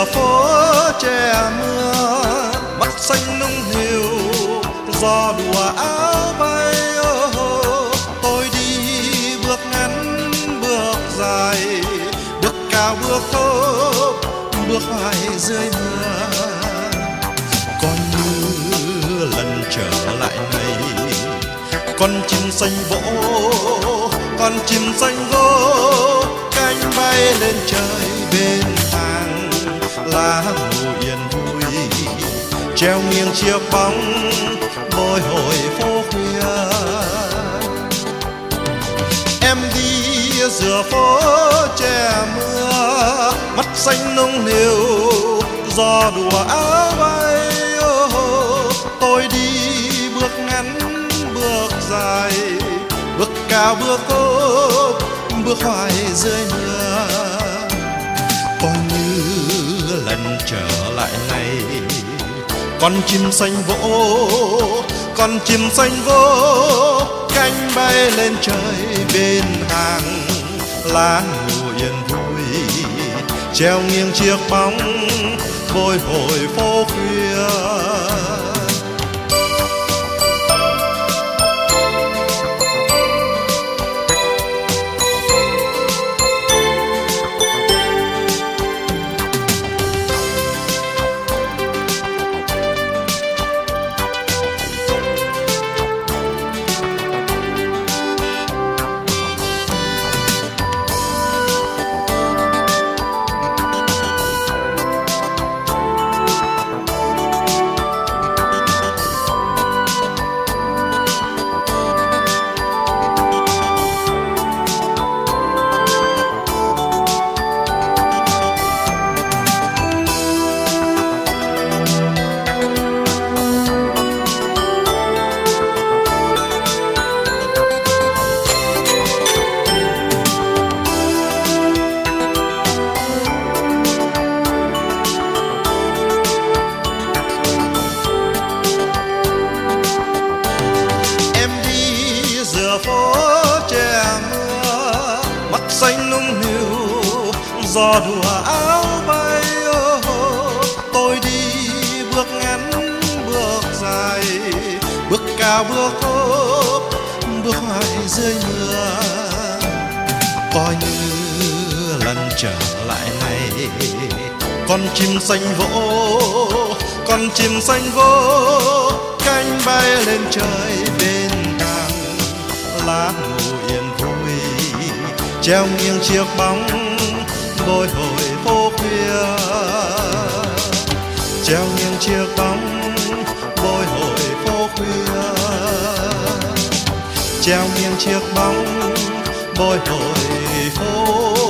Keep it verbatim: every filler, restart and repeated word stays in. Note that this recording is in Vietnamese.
phố che mưa, mắt xanh nung hiu gió đùa áo bay. Tôi đi bước ngắn bước dài, bước cao bước thấp, bước hoài dưới mưa. Còn như lần trở lại này, con chim xanh vỗ, con chim xanh vỗ cánh bay lên trời bên hàng lá ngủ yên vui, treo nghiêng chiếc bóng bồi hồi phố khuya. Em đi giữa phố che mưa, mắt xanh nung niu gió đùa áo bay. Tôi đi bước ngắn bước dài, bước cao bước thấp, bước hoài dưới mưa. Coi như lần trở lại này, con chim xanh vỗ, con chim xanh vỗ cánh bay lên trời bên hàng lá ngủ yên vui, treo nghiêng chiếc bóng bồi hồi phố khuya. Phố che mưa, mắt xanh nung niu gió đùa áo bay. Tôi đi bước ngắn bước dài, bước cao bước thấp, bước hoài dưới mưa. Coi như lần trở lại này, con chim xanh vỗ, con chim xanh vỗ cánh bay lên trời bên lá ngủ yên vui, treo nghiêng chiếc bóng bồi hồi phố khuya, treo nghiêng chiếc bóng bồi hồi phố khuya, treo nghiêng chiếc bóng bồi hồi phố